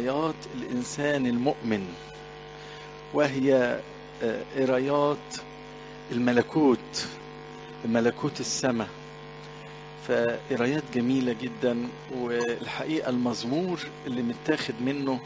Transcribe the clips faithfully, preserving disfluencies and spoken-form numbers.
قرايات الإنسان المؤمن، وهي قرايات الملكوت، ملكوت السماء. فقرايات جميلة جدا. والحقيقة المزمور اللي متاخد منه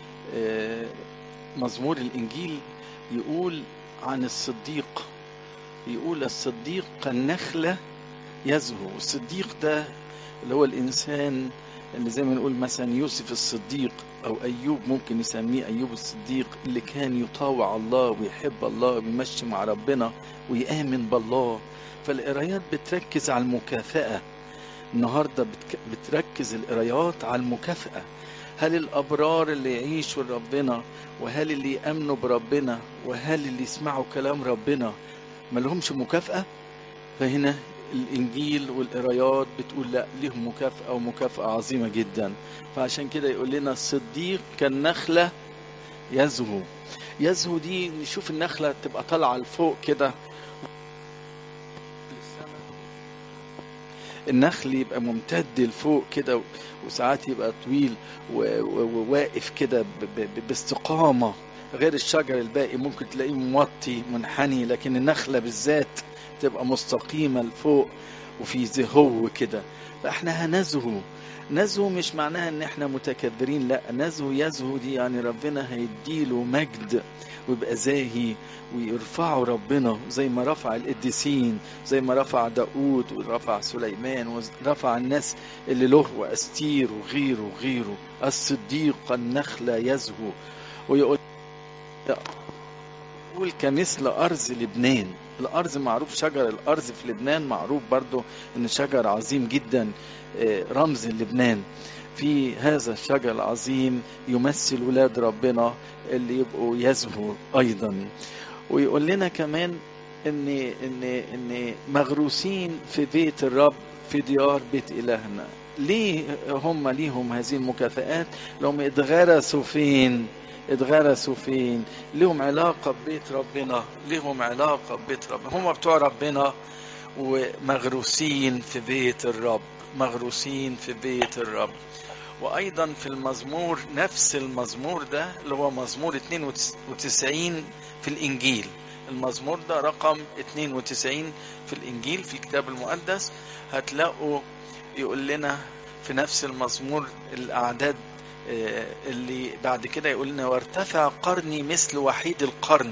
مزمور الإنجيل يقول عن الصديق، يقول الصديق كالنخلة يزهو. الصديق ده اللي هو الإنسان اللي زي ما نقول مثلا يوسف الصديق أو أيوب، ممكن يسميه أيوب الصديق، اللي كان يطاوع الله ويحب الله ويمشي مع ربنا ويآمن بالله. فالقرايات بتركز على المكافأة. النهاردة بتركز القرايات على المكافأة. هل الأبرار اللي يعيشوا ربنا، وهل اللي يأمنوا بربنا، وهل اللي يسمعوا كلام ربنا ما لهمش مكافأة؟ فهنا الإنجيل والقرايات بتقول لا، لهم مكافأة ومكافأة عظيمة جدا. فعشان كده يقول لنا الصديق كالنخلة يزهو. يزهو دي نشوف النخلة تبقى طالعة لفوق كده، النخل يبقى ممتد لفوق كده، وساعات يبقى طويل وواقف كده باستقامة، غير الشجر الباقي ممكن تلاقيه موطي منحني، لكن النخلة بالذات تبقى مستقيمة لفوق وفي زهو كده. فاحنا هنزهو. نزهو مش معناها ان احنا متكبرين، لا، نزهو يزهو دي يعني ربنا هيديله مجد ويبقى زاهي ويرفعوا ربنا زي ما رفع القديسين، زي ما رفع داود ورفع سليمان ورفع الناس اللي له واستير وغيره وغيره. الصديق النخلة يزهو. ويقول يقول كمثل أرز لبنان. الأرز معروف، شجر الأرز في لبنان معروف برضو إن شجر عظيم جدا، رمز لبنان. في هذا الشجر العظيم يمثل ولاد ربنا اللي يبقوا يزهو أيضا. ويقول لنا كمان إن إن إن مغروسين في بيت الرب في ديار بيت إلهنا. ليه هم ليهم هذه المكافآت؟ لهم اتغرسوا فين؟ اتغرسوا فين؟ لهم علاقة ببيت ربنا، لهم علاقة ببيت ربنا، هم بتوع ربنا ومغروسين في بيت الرب، مغروسين في بيت الرب. وأيضا في المزمور، نفس المزمور ده اللي هو مزمور اثنين وتسعين في الإنجيل، المزمور ده رقم اثنين وتسعين في الإنجيل في الكتاب المقدس، هتلاقوا يقول لنا في نفس المزمور الأعداد اللي بعد كده يقول لنا وارتفع قرني مثل وحيد القرن.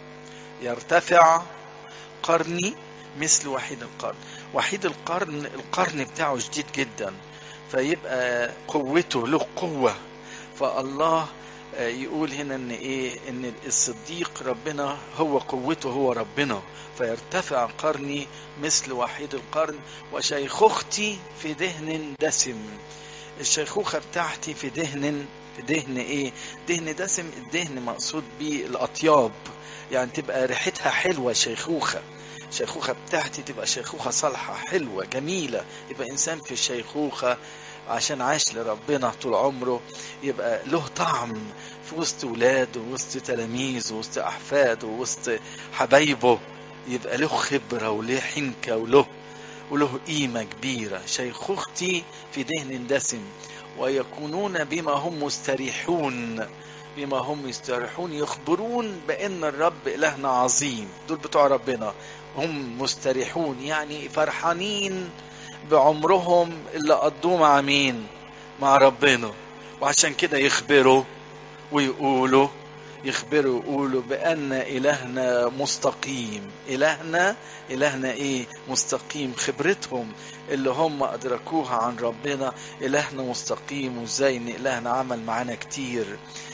يرتفع قرني مثل وحيد القرن. وحيد القرن القرن بتاعه شديد جدا، فيبقى قوته له قوة. فالله يقول هنا ان ايه، ان الصديق ربنا هو قوته، هو ربنا. فيرتفع قرني مثل وحيد القرن وشيخوختي في دهن دسم. الشيخوخة بتاعتي في دهن، في دهن ايه؟ دهن دسم. الدهن مقصود بيه الاطياب، يعني تبقى ريحتها حلوة. شيخوخة الشيخوخة بتاعتي تبقى شيخوخة صالحة حلوة جميلة. يبقى انسان في الشيخوخة عشان عاش لربنا طول عمره، يبقى له طعم في وسط ولاده ووسط تلاميذه ووسط احفاده ووسط حبايبه، يبقى له خبرة وله حنكة وله وله قيمة كبيرة. شيخوختي في دهن دسم ويكونون بما هم مستريحون، بما هم يستريحون يخبرون بأن الرب إلهنا عظيم. دول بتوع ربنا، هم مستريحون يعني فرحانين بعمرهم اللي قضوه مع مين؟ مع ربنا. وعشان كده يخبروا ويقولوا، يخبروا يقولوا بأن إلهنا مستقيم. إلهنا إلهنا إيه؟ مستقيم. خبرتهم اللي هم أدركوها عن ربنا، إلهنا مستقيم، وإزاي إن إلهنا عمل معانا كتير.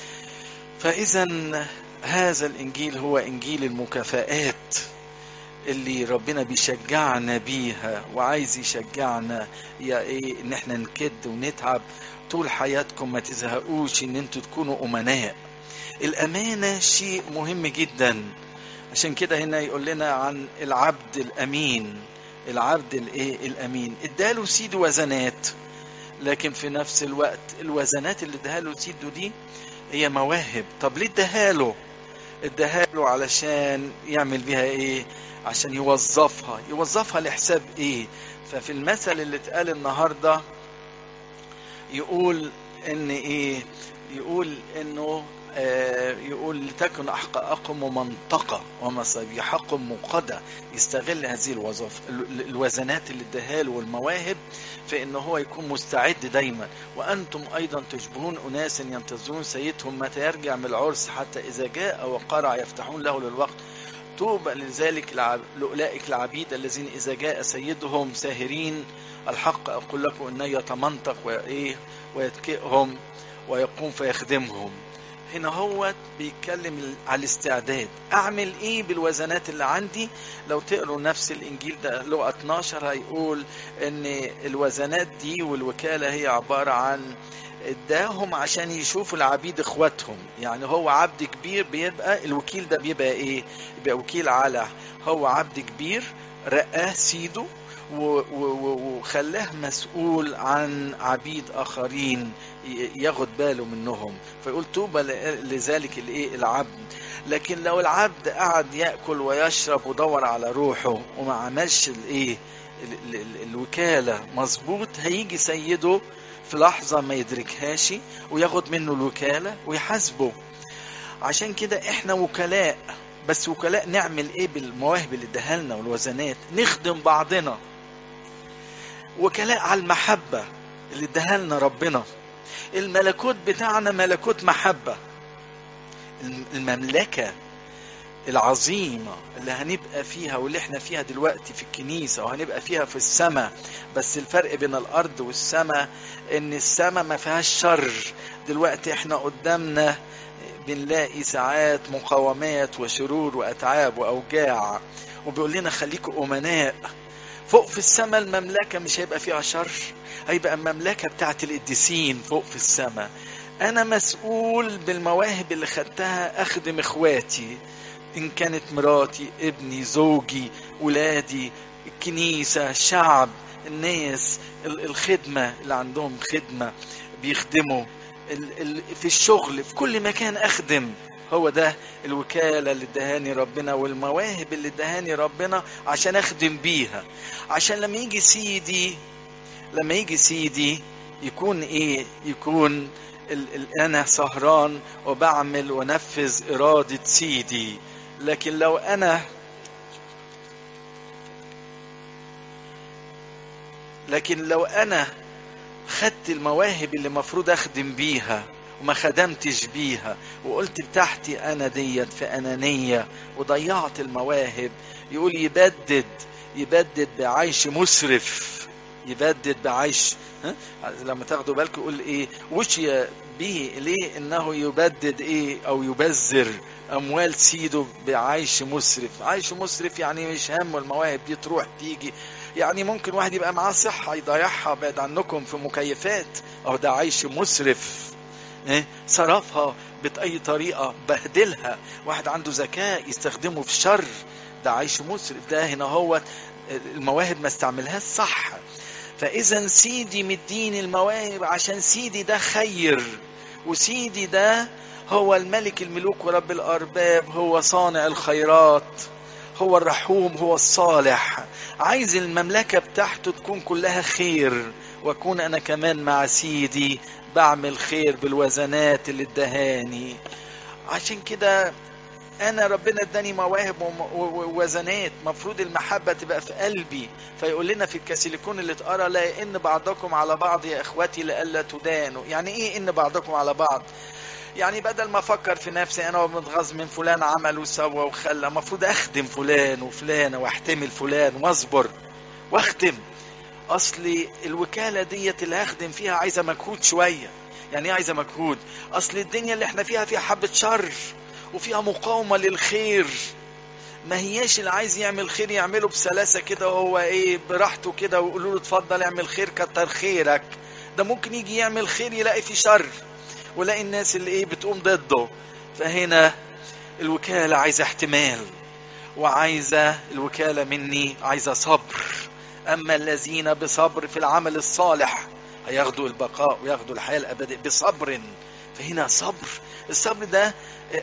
فإذا هذا الإنجيل هو إنجيل المكافآت اللي ربنا بيشجعنا بيها، وعايز يشجعنا يا إيه إن إحنا نكد ونتعب طول حياتكم، ما تزهقوش إن أنتوا تكونوا أمناء. الأمانة شيء مهم جدا. عشان كده هنا يقول لنا عن العبد الأمين. العبد الإيه؟ الأمين. اداله سيد وزنات، لكن في نفس الوقت الوزنات اللي اداله سيده دي هي مواهب. طب ليه اداله؟ اداله علشان يعمل بيها ايه؟ عشان يوظفها. يوظفها لحساب ايه؟ ففي المثل اللي اتقال النهارده يقول ان ايه، يقول انه آه يقول لتكن احقاءكم منطقه ومصابيحكم مقدة. يستغل هذه الوظائف الوزنات اللي اداها له والمواهب في ان هو يكون مستعد دايما. وانتم ايضا تشبهون اناس ينتظرون سيدهم متى يرجع من العرس، حتى اذا جاء وقرع يفتحون له للوقت. طوبى لذلك العب... لأولئك العبيد الذين إذا جاء سيدهم ساهرين. الحق أقول لكم أنه يتمنطق وإيه ويتكئهم ويقوم فيخدمهم. هنا هو بيتكلم على الاستعداد. أعمل إيه بالوزنات اللي عندي؟ لو تقروا نفس الإنجيل ده لقى اتناشر هيقول أن الوزنات دي والوكالة هي عبارة عن اداهم عشان يشوفوا العبيد اخواتهم. يعني هو عبد كبير بيبقى الوكيل ده بيبقى ايه؟ يبقى وكيل على هو عبد كبير رقاه سيده وخلاه مسؤول عن عبيد اخرين ياخد باله منهم. فيقول طوبى لذلك الايه العبد. لكن لو العبد قعد ياكل ويشرب ودور على روحه وما عملش الايه الوكاله مظبوط، هيجي سيده في لحظة ما يدركهاش وياخد منه الوكالة ويحاسبه. عشان كده احنا وكلاء، بس وكلاء نعمل ايه بالمواهب اللي اداها لنا والوزنات؟ نخدم بعضنا. وكلاء على المحبة اللي اداها لنا ربنا. الملكوت بتاعنا ملكوت محبة. المملكة العظيمة اللي هنبقى فيها واللي احنا فيها دلوقتي في الكنيسة وهنبقى فيها في السماء. بس الفرق بين الارض والسماء ان السماء ما فيهاش شر. دلوقتي احنا قدامنا بنلاقي ساعات مقاومات وشرور واتعاب واوجاع، وبيقول لنا خليكوا امناء. فوق في السماء المملكة مش هيبقى فيها شر، هيبقى المملكة بتاعت القديسين فوق في السماء. انا مسؤول بالمواهب اللي خدتها اخدم اخواتي، إن كانت مراتي، ابني، زوجي، ولادي، الكنيسة، الشعب، الناس، الخدمة اللي عندهم خدمة بيخدموا في الشغل، في كل مكان أخدم. هو ده الوكالة اللي ادهاني ربنا والمواهب اللي ادهاني ربنا عشان أخدم بيها. عشان لما يجي سيدي لما يجي سيدي يكون إيه؟ يكون ال ال أنا سهران وبعمل ونفذ إرادة سيدي. لكن لو أنا لكن لو أنا خدت المواهب اللي مفروض أخدم بيها وما خدمتش بيها وقلت بتاعتي أنا ديت في أنانية وضيعت المواهب، يقول يبدد يبدد بعيش مسرف. يبدد بعيش، ها؟ لما تاخدوا بالكم يقول ايه؟ وشي به ليه؟ انه يبدد ايه او يبذر اموال سيده بعيش مسرف. عيش مسرف يعني مش هم المواهب دي تروح تيجي. يعني ممكن واحد يبقى معاه صحة يضيعها بعد عنكم في مكيفات، او ده عيش مسرف. ايه؟ صرفها بأي طريقة، بهدلها. واحد عنده ذكاء يستخدمه في الشر، ده عيش مسرف. ده هنا هو المواهب ما استعملهاش صح. فإذا سيدي مديني المواهب عشان سيدي ده خير، وسيدي ده هو الملك الملوك ورب الأرباب، هو صانع الخيرات، هو الرحوم، هو الصالح. عايز المملكة بتاعته تكون كلها خير، وأكون أنا كمان مع سيدي بعمل خير بالوزنات اللي ادهاني. عشان كده أنا ربنا اداني مواهب ووزنات، مفروض المحبة تبقى في قلبي. فيقول لنا في الكاسيليكون اللي اتقرا لا إن بعضكم على بعض يا إخوتي لألا تدانوا. يعني إيه إن بعضكم على بعض؟ يعني بدل ما أفكر في نفسي أنا ومتغاظ من فلان عمل وسوى وخلى، مفروض أخدم فلان وفلانة واحتمل فلان واصبر واخدم. أصلي الوكالة ديت اللي هخدم فيها عايزة مجهود شوية. يعني إيه عايزة مجهود؟ أصل الدنيا اللي احنا فيها فيها حبة شر وفيها مقاومة للخير. ما هياش اللي عايز يعمل خير يعمله بسلاسة كده وهو ايه براحته كده ويقولوا له اتفضل اعمل خير كتر خيرك. ده ممكن يجي يعمل خير يلاقي فيه شر ولاقي الناس اللي ايه بتقوم ضده. فهنا الوكالة عايزة احتمال، وعايزة الوكالة مني عايزة صبر. اما الذين بصبر في العمل الصالح هياخدوا البقاء وياخدوا الحياة الأبدية بصبر. فهنا صبر. الصبر ده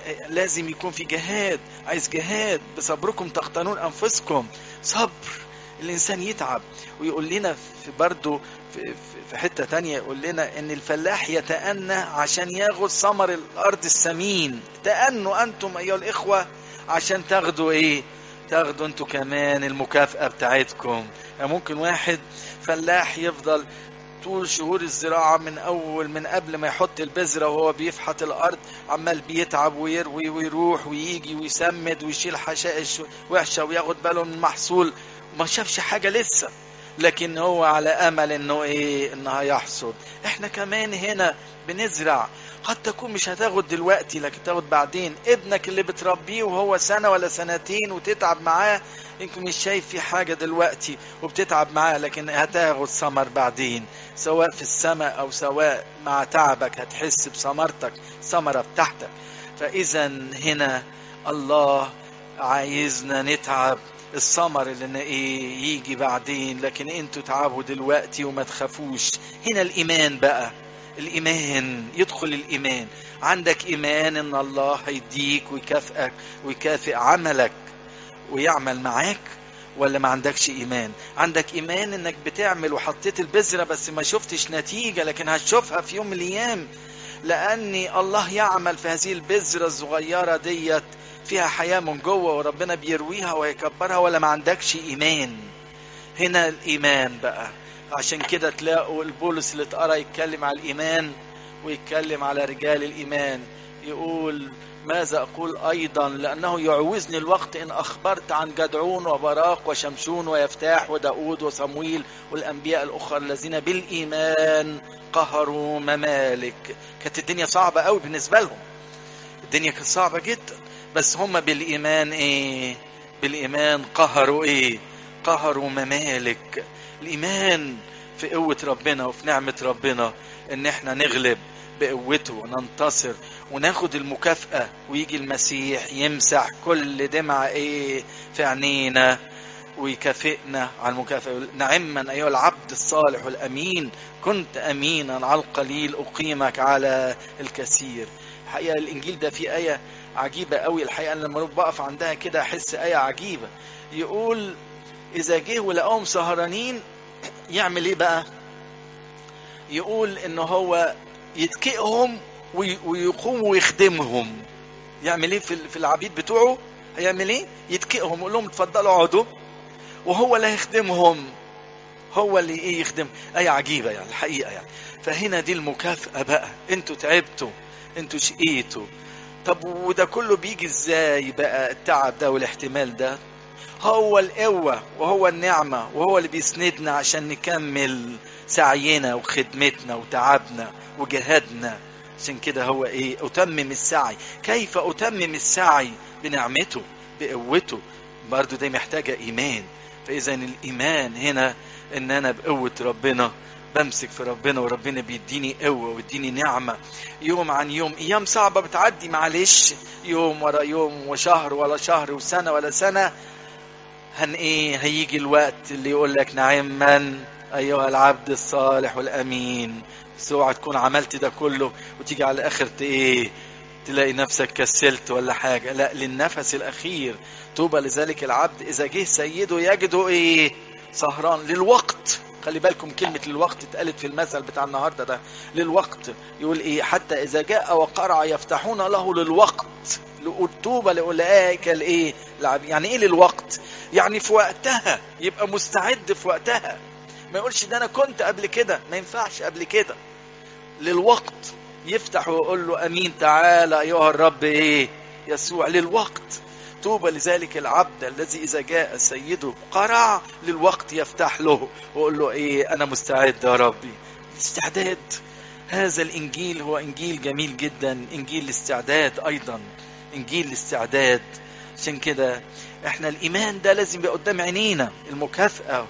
لازم يكون في جهاد. عايز جهاد. بصبركم تختنون أنفسكم. صبر الانسان يتعب. ويقول لنا في برضه في, في حتة تانية يقول لنا ان الفلاح يتأنى عشان ياخد ثمر الارض السمين. تأنوا انتم ايها الاخوة عشان تاخدوا ايه؟ تاخدوا انتوا كمان المكافأة بتاعتكم. يعني ممكن واحد فلاح يفضل طول شهور الزراعة من أول من قبل ما يحط البذرة وهو بيفحط الأرض عمال بيتعب ويروي ويروح ويجي ويسمد ويشيل حشائش وحشة وياخد باله من المحصول، ما شافش حاجة لسه، لكن هو على أمل إنه إيه؟ إنه هيحصد. إحنا كمان هنا بنزرع، قد تكون مش هتاخد دلوقتي لكن تاخد بعدين. ابنك اللي بتربيه وهو سنة ولا سنتين وتتعب معاه، يمكن مش شايف في حاجة دلوقتي وبتتعب معاه، لكن هتاخد ثمر بعدين، سواء في السماء أو سواء مع تعبك هتحس بثمرتك، ثمرة بتاعتك. فإذا هنا الله عايزنا نتعب، الثمر اللي ايه يجي بعدين، لكن انتوا تعبوا دلوقتي وما تخافوش. هنا الإيمان بقى، الإيمان يدخل الإيمان. عندك إيمان إن الله هيديك ويكافئك ويكافئ عملك ويعمل معاك، ولا ما عندكش إيمان؟ عندك إيمان إنك بتعمل وحطيت البذرة بس ما شفتش نتيجة، لكن هتشوفها في يوم من الأيام، لأن الله يعمل في هذه البذرة الصغيرة ديت فيها حياة من جوه وربنا بيرويها ويكبرها، ولا ما عندكش إيمان؟ هنا الإيمان بقى. عشان كده تلاقوا البولس اللي اتقرأ يتكلم على الإيمان ويتكلم على رجال الإيمان، يقول ماذا أقول أيضا لأنه يعوزني الوقت إن أخبرت عن جدعون وبراق وشمشون ويفتاح وداود وصمويل والأنبياء الأخرى الذين بالإيمان قهروا ممالك. كانت الدنيا صعبة قوي بالنسبة لهم، الدنيا كانت صعبة جدا، بس هم بالإيمان إيه؟ بالإيمان قهروا إيه؟ قهروا ممالك. الإيمان في قوة ربنا وفي نعمة ربنا إن إحنا نغلب بقوته وننتصر وناخد المكافأة، ويجي المسيح يمسح كل دمعة إيه في عينينا ويكافئنا على المكافأة. نعما أيها العبد الصالح والأمين، كنت أمينا على القليل أقيمك على الكثير. الحقيقة الإنجيل ده فيه آية عجيبة قوي، الحقيقة لما بقف عندها كده أحس آية عجيبة. يقول إذا جه ولقاهم سهرانين يعمل إيه بقى؟ يقول إنه هو يتكئهم ويقوم ويخدمهم. يعمل إيه في العبيد بتوعه؟ هيعمل إيه؟ يتكئهم، يقول لهم اتفضلوا اقعدوا، وهو اللي هيخدمهم، هو اللي إيه يخدم. آية عجيبة يعني الحقيقة يعني. فهنا دي المكافأة بقى، انتوا تعبتوا، انتوا شقيتوا. طب وده كله بيجي ازاي بقى؟ التعب ده والاحتمال ده هو القوة وهو النعمة وهو اللي بيسندنا عشان نكمل سعينا وخدمتنا وتعبنا وجهادنا. عشان كده هو ايه؟ اتمم السعي. كيف اتمم السعي؟ بنعمته بقوته. برضو دي محتاجة ايمان. فاذا الايمان هنا ان انا بقوة ربنا بمسك في ربنا وربنا بيديني قوة ويديني نعمة يوم عن يوم. ايام صعبة بتعدي معلش، يوم ورا يوم وشهر ولا شهر وسنة ولا سنة، هن ايه هيجي الوقت اللي يقول لك نعما ايها العبد الصالح والامين. بس اوعى تكون عملت ده كله وتيجي على الاخر ايه تلاقي نفسك كسلت ولا حاجة. لا، للنفس الاخير. طوبى لذلك العبد اذا جه سيده يجده ايه؟ سهران. للوقت. خلي بالكم كلمة للوقت اتقالت في المثل بتاع النهاردة ده. للوقت. يقول ايه؟ حتى اذا جاء وقرع يفتحون له للوقت. طوبى لأولئك الايه؟ يعني ايه للوقت؟ يعني في وقتها، يبقى مستعد في وقتها. ما يقولش ده انا كنت قبل كده، ما ينفعش قبل كده. للوقت يفتح ويقول له امين تعالى ايها الرب ايه يسوع. للوقت. طوبى لذلك العبد الذي اذا جاء سيده قرع للوقت يفتح له ويقول له ايه؟ انا مستعد يا ربي. استعداد. هذا الانجيل هو انجيل جميل جدا، انجيل الاستعداد ايضا، انجيل الاستعداد. عشان كده احنا الايمان ده لازم يبقى قدام عينينا، المكافأة،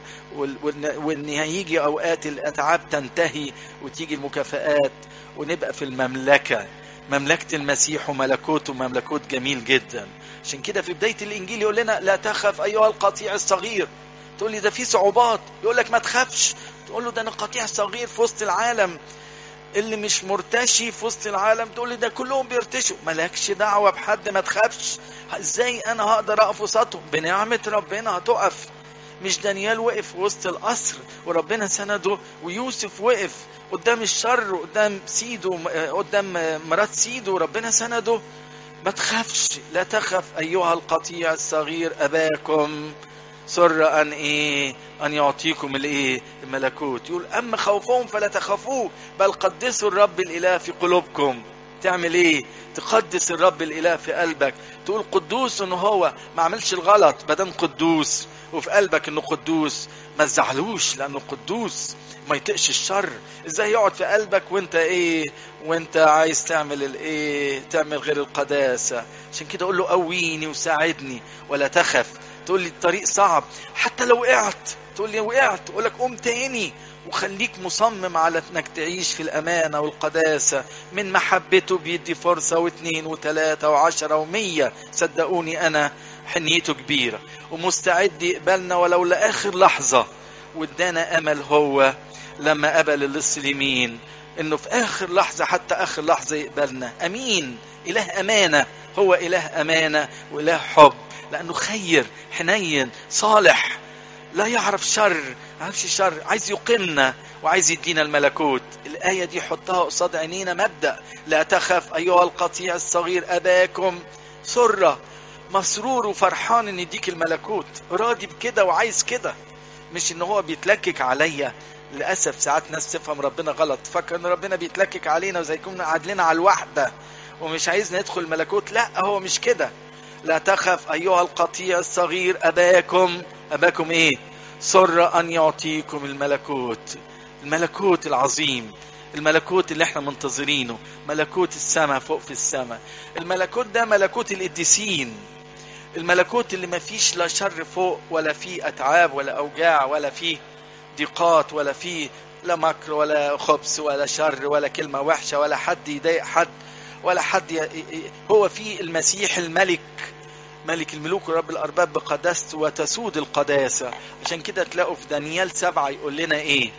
وان هيجي اوقات الاتعاب تنتهي وتيجي المكافآت ونبقى في المملكة، مملكة المسيح وملكوته، مملكوت جميل جدا. عشان كده في بداية الانجيل يقول لنا لا تخف ايها القطيع الصغير. تقول لي ده في صعوبات، يقول لك ما تخافش. تقول له ده انا قطيع صغير في وسط العالم، اللي مش مرتشي في وسط العالم. تقول لي ده كلهم بيرتشوا. مالكش دعوة بحد، ما تخافش. ازاي انا هقدر اقف وسطهم؟ بنعمة ربنا هتقف. مش دانيال وقف وسط القصر وربنا سنده، ويوسف وقف قدام الشر، قدام سيده، قدام مرات سيده وربنا سنده. ما تخافش، لا تخف أيها القطيع الصغير، أباكم سر أن إيه أن يعطيكم الإيه الملكوت. يقول أما خوفهم فلا تخافوه، بل قدسوا الرب الإله في قلوبكم. تعمل إيه؟ تقدس الرب الإله في قلبك، تقول قدوس إنه هو ما عملش الغلط، بدم قدوس وفي قلبك إنه قدوس، ما تزعلوش لأنه قدوس، ما يطقش الشر. إزاي يقعد في قلبك وإنت إيه وإنت عايز تعمل الإيه تعمل غير القداسة؟ عشان كده أقول له قويني وساعدني ولا تخف. تقول لي الطريق صعب، حتى لو وقعت تقول لي وقعت، أقول لك قوم تاني وخليك مصمم على انك تعيش في الامانة والقداسة. من محبته بيدي فرصة واثنين وثلاثة وعشرة ومية، صدقوني انا حنيته كبيرة ومستعد يقبلنا ولو لاخر لحظة. وادانا امل هو لما قبل اللص اليمين انه في اخر لحظة، حتى اخر لحظة يقبلنا. امين، اله امانة، هو اله امانة واله حب، لانه خير حنين صالح، لا يعرف شر، عارفش شر، عايز يقيمنا وعايز يدينا الملكوت. الآية دي حطها قصاد عينينا، مبدأ لا تخف أيها القطيع الصغير، أباكم سرة، مسرور وفرحان ان يديك الملكوت، راضي بكده وعايز كده، مش ان هو بيتلكك عليا. للأسف ساعات ناس تفهم ربنا غلط، فكر ان ربنا بيتلكك علينا وزي يكون عادلنا على الوحدة ومش عايزنا ندخل الملكوت. لا، هو مش كده. لا تخف أيها القطيع الصغير، أباكم أباكم إيه سر أن يعطيكم الملكوت. الملكوت العظيم، الملكوت اللي احنا منتظرينه، ملكوت السماء فوق في السماء. الملكوت ده ملكوت القديسين، الملكوت اللي ما فيش لا شر فوق ولا فيه أتعاب ولا أوجاع ولا فيه ضيقات ولا فيه لا مكر ولا خبث ولا شر ولا كلمة وحشة ولا حد يضايق حد ولا حد ي... هو فيه المسيح الملك، ملك الملوك ورب الأرباب بقداسته وتسود القداسة. عشان كده تلاقوا في دانيال سبعة يقول لنا إيه؟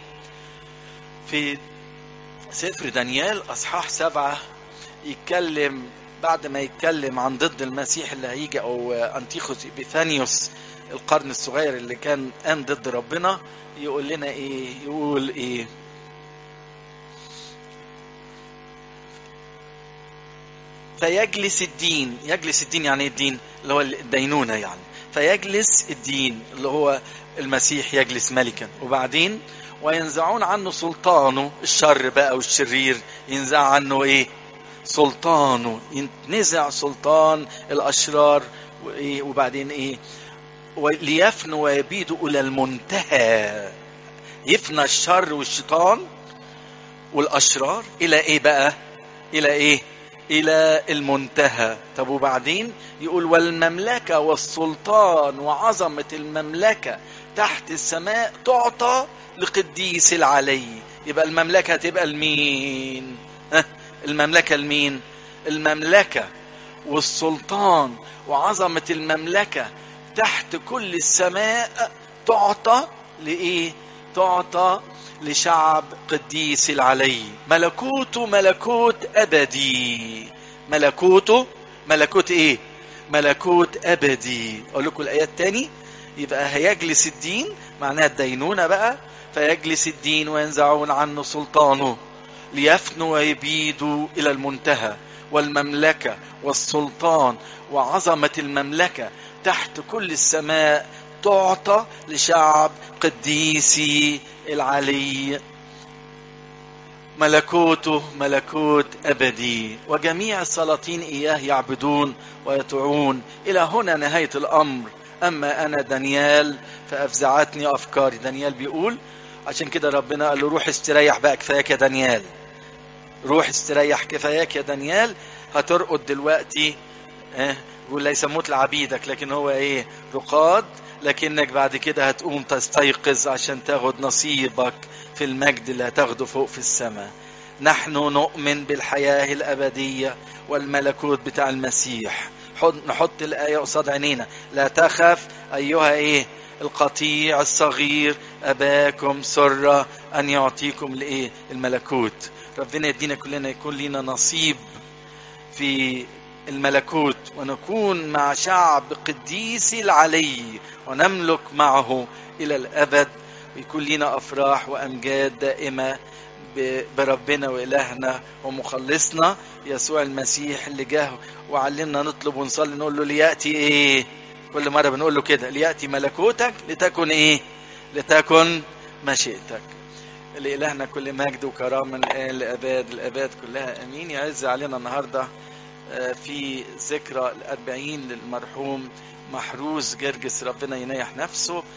في سفر دانيال أصحاح سبعة يتكلم، بعد ما يتكلم عن ضد المسيح اللي هيجي أو أنتيخوس إبيفانيوس القرن الصغير اللي كان قام ضد ربنا، يقول لنا إيه؟ يقول إيه؟ فيجلس الدين. يجلس الدين يعني الدين اللي هو الدينونة يعني. فيجلس الدين اللي هو المسيح يجلس ملكا، وبعدين وينزعون عنه سلطانه، الشر بقى والشرير ينزع عنه ايه؟ سلطانه، ينزع سلطان الاشرار وايه، وبعدين ايه؟ ليفنوا ويبيدوا الى المنتهى. يفنى الشر والشيطان والاشرار الى ايه بقى؟ الى ايه؟ إلى المنتهى. طب وبعدين يقول والمملكة والسلطان وعظمة المملكة تحت السماء تعطى لقديس العلي. يبقى المملكة تبقى لمين؟ ها؟ المملكة لمين؟ المملكة والسلطان وعظمة المملكة تحت كل السماء تعطى لإيه؟ تعطى لشعب قديس العلي. ملكوته ملكوت أبدي. ملكوته ملكوت إيه؟ ملكوت أبدي. أقول لكم الآيات تاني. يبقى هيجلس الدين معناها الدينونة بقى. فيجلس الدين وينزعون عنه سلطانه ليفنوا ويبيدوا إلى المنتهى. والمملكة والسلطان وعظمة المملكة تحت كل السماء تعطى لشعب قديسي العلي. ملكوته ملكوت أبدي، وجميع السلاطين إياه يعبدون ويطيعون. إلى هنا نهاية الأمر. أما أنا دانيال فأفزعتني أفكاري. دانيال بيقول عشان كده ربنا قال له روح استريح بقى، كفاياك يا دانيال، روح استريح كفاياك يا دانيال. هترقد دلوقتي اه يقول ليس موت لعبيدك، لكن هو ايه؟ رقاد، لكنك بعد كده هتقوم تستيقظ عشان تاخد نصيبك في المجد اللي هتاخده فوق في السماء. نحن نؤمن بالحياة الأبدية والملكوت بتاع المسيح. نحط الآية قصاد عينينا. لا تخف أيها ايه القطيع الصغير، أباكم سر أن يعطيكم الايه الملكوت. ربنا يدينا كلنا يكون لنا نصيب في الملكوت ونكون مع شعب قديسي العلي ونملك معه إلى الأبد، ويكون لنا أفراح وأمجاد دائمة بربنا وإلهنا ومخلصنا يسوع المسيح اللي جاه وعلمنا نطلب ونصلي نقول له ليأتي إيه؟ كل مرة بنقول له كده، ليأتي ملكوتك لتكن إيه؟ لتكن مشيئتك. لإلهنا كل مجد وكرامة الآن لأباد الأباد كلها أمين. يعز علينا النهاردة في ذكرى الأربعين للمرحوم محروس جرجس، ربنا ينيح نفسه.